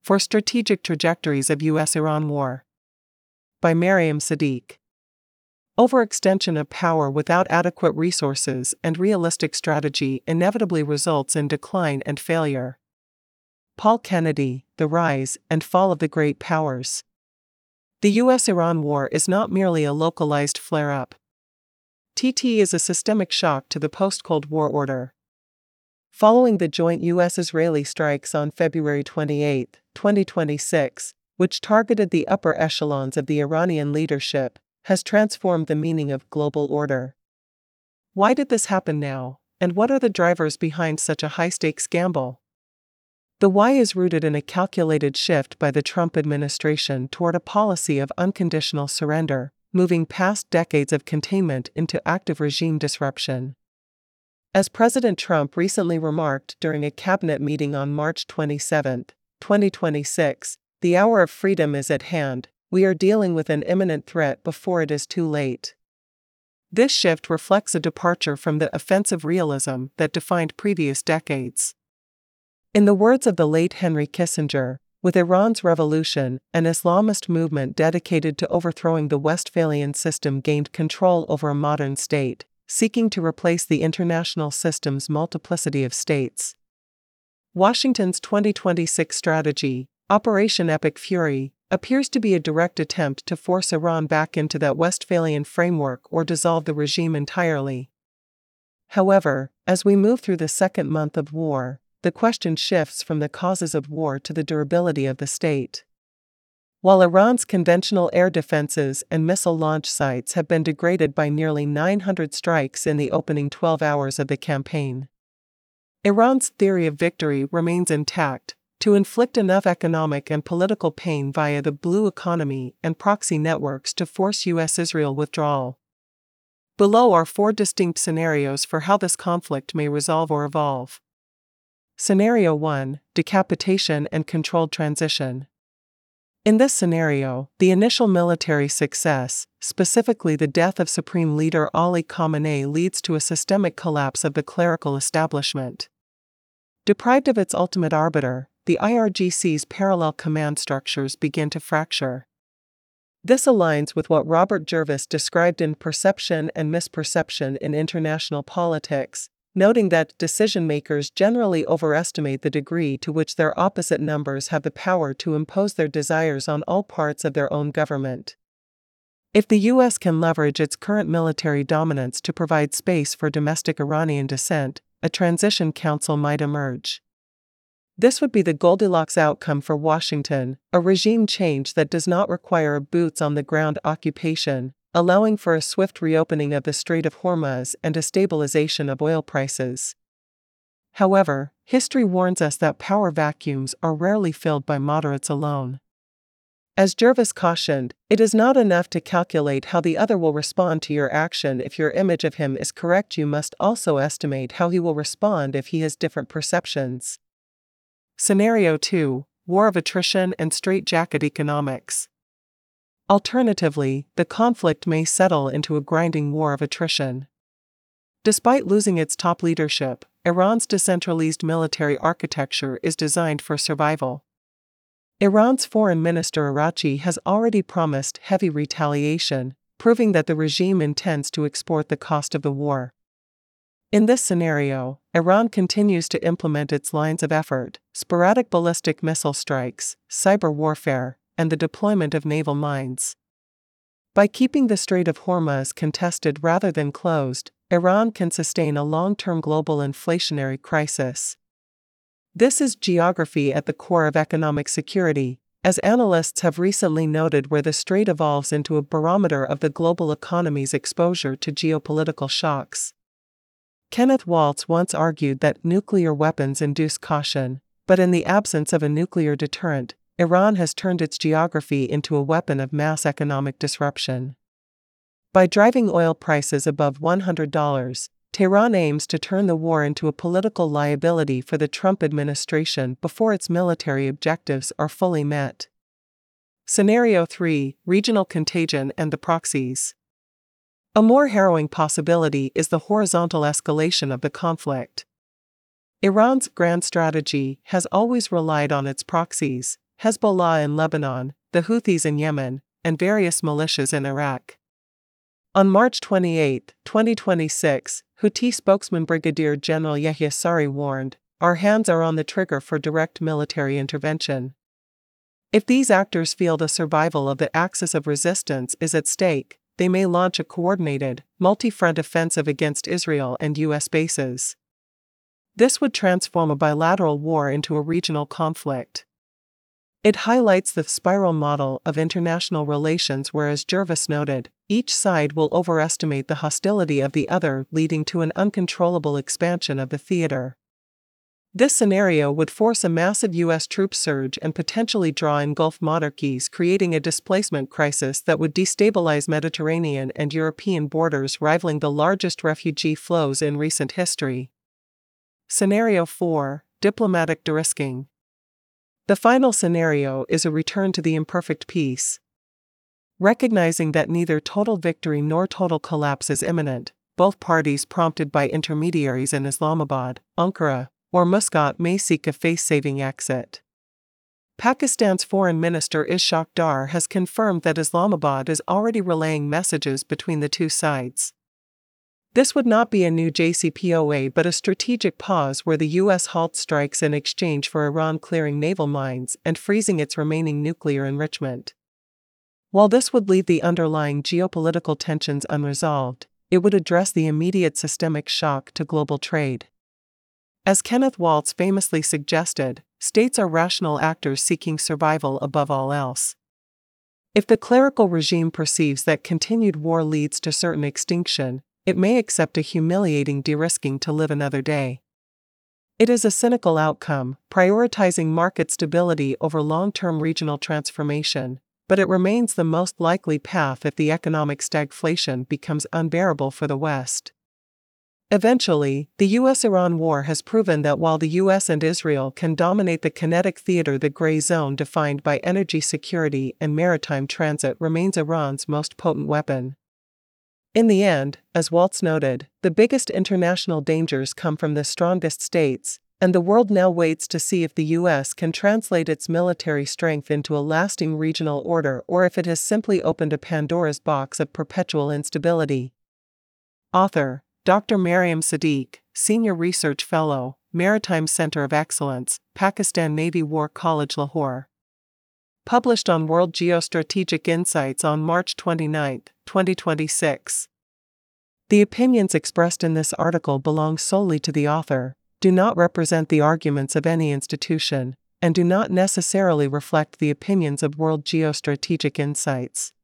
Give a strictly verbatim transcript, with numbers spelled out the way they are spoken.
for Strategic Trajectories of U S Iran War. By Maryam Sadiq. Overextension of power without adequate resources and realistic strategy inevitably results in decline and failure. Paul Kennedy, The Rise and Fall of the Great Powers. The U S Iran war is not merely a localized flare-up. T T is a systemic shock to the post-Cold War order. Following the joint U S-Israeli strikes on February twenty-eighth, twenty twenty-six, which targeted the upper echelons of the Iranian leadership, has transformed the meaning of global order. Why did this happen now, and what are the drivers behind such a high-stakes gamble? The why is rooted in a calculated shift by the Trump administration toward a policy of unconditional surrender, moving past decades of containment into active regime disruption. As President Trump recently remarked during a cabinet meeting on March twenty-seventh, twenty twenty-six, "The hour of freedom is at hand. We are dealing with an imminent threat before it is too late." This shift reflects a departure from the offensive realism that defined previous decades. In the words of the late Henry Kissinger, with Iran's revolution, an Islamist movement dedicated to overthrowing the Westphalian system gained control over a modern state, seeking to replace the international system's multiplicity of states. Washington's twenty twenty-six strategy, Operation Epic Fury, appears to be a direct attempt to force Iran back into that Westphalian framework or dissolve the regime entirely. However, as we move through the second month of war, the question shifts from the causes of war to the durability of the state. While Iran's conventional air defenses and missile launch sites have been degraded by nearly nine hundred strikes in the opening twelve hours of the campaign, Iran's theory of victory remains intact: to inflict enough economic and political pain via the blue economy and proxy networks to force U S-Israel withdrawal. Below are four distinct scenarios for how this conflict may resolve or evolve. Scenario one: Decapitation and Controlled Transition. In this scenario, the initial military success, specifically the death of Supreme Leader Ali Khamenei, leads to a systemic collapse of the clerical establishment. Deprived of its ultimate arbiter, the I R G C's parallel command structures begin to fracture. This aligns with what Robert Jervis described in Perception and Misperception in International Politics, noting that decision-makers generally overestimate the degree to which their opposite numbers have the power to impose their desires on all parts of their own government. If the U S can leverage its current military dominance to provide space for domestic Iranian dissent, a transition council might emerge. This would be the Goldilocks outcome for Washington, a regime change that does not require a boots-on-the-ground occupation, allowing for a swift reopening of the Strait of Hormuz and a stabilization of oil prices. However, history warns us that power vacuums are rarely filled by moderates alone. As Jervis cautioned, it is not enough to calculate how the other will respond to your action. If your image of him is correct, you must also estimate how he will respond if he has different perceptions. Scenario two: War of Attrition and Straitjacket Economics. Alternatively, the conflict may settle into a grinding war of attrition. Despite losing its top leadership, Iran's decentralized military architecture is designed for survival. Iran's Foreign Minister Araghchi has already promised heavy retaliation, proving that the regime intends to export the cost of the war. In this scenario, Iran continues to implement its lines of effort: sporadic ballistic missile strikes, cyber warfare, and the deployment of naval mines. By keeping the Strait of Hormuz contested rather than closed, Iran can sustain a long-term global inflationary crisis. This is geography at the core of economic security, as analysts have recently noted, where the strait evolves into a barometer of the global economy's exposure to geopolitical shocks. Kenneth Waltz once argued that nuclear weapons induce caution, but in the absence of a nuclear deterrent, Iran has turned its geography into a weapon of mass economic disruption. By driving oil prices above one hundred dollars, Tehran aims to turn the war into a political liability for the Trump administration before its military objectives are fully met. Scenario three: Regional Contagion and the Proxies. A more harrowing possibility is the horizontal escalation of the conflict. Iran's grand strategy has always relied on its proxies, Hezbollah in Lebanon, the Houthis in Yemen, and various militias in Iraq. On March twenty-eighth, twenty twenty-six, Houthi spokesman Brigadier General Yahya Saree warned, "Our hands are on the trigger for direct military intervention." If these actors feel the survival of the axis of resistance is at stake, they may launch a coordinated, multi-front offensive against Israel and U S bases. This would transform a bilateral war into a regional conflict. It highlights the spiral model of international relations where, as Jervis noted, each side will overestimate the hostility of the other, leading to an uncontrollable expansion of the theater. This scenario would force a massive U S troop surge and potentially draw in Gulf monarchies, creating a displacement crisis that would destabilize Mediterranean and European borders, rivaling the largest refugee flows in recent history. Scenario four. Diplomatic de-risking. The final scenario is a return to the imperfect peace. Recognizing that neither total victory nor total collapse is imminent, both parties, prompted by intermediaries in Islamabad, Ankara, or Muscat, may seek a face-saving exit. Pakistan's Foreign Minister Ishaq Dar has confirmed that Islamabad is already relaying messages between the two sides. This would not be a new J C P O A but a strategic pause where the U S halts strikes in exchange for Iran clearing naval mines and freezing its remaining nuclear enrichment. While this would leave the underlying geopolitical tensions unresolved, it would address the immediate systemic shock to global trade. As Kenneth Waltz famously suggested, states are rational actors seeking survival above all else. If the clerical regime perceives that continued war leads to certain extinction, it may accept a humiliating de-risking to live another day. It is a cynical outcome, prioritizing market stability over long-term regional transformation, but it remains the most likely path if the economic stagflation becomes unbearable for the West. Eventually, the U S Iran war has proven that while the U S and Israel can dominate the kinetic theater, the gray zone defined by energy security and maritime transit remains Iran's most potent weapon. In the end, as Waltz noted, the biggest international dangers come from the strongest states, and the world now waits to see if the U S can translate its military strength into a lasting regional order or if it has simply opened a Pandora's box of perpetual instability. Author Doctor Maryam Sadiq, Senior Research Fellow, Maritime Center of Excellence, Pakistan Navy War College, Lahore. Published on World Geostrategic Insights on March twenty-ninth, twenty twenty-six. The opinions expressed in this article belong solely to the author, do not represent the arguments of any institution, and do not necessarily reflect the opinions of World Geostrategic Insights.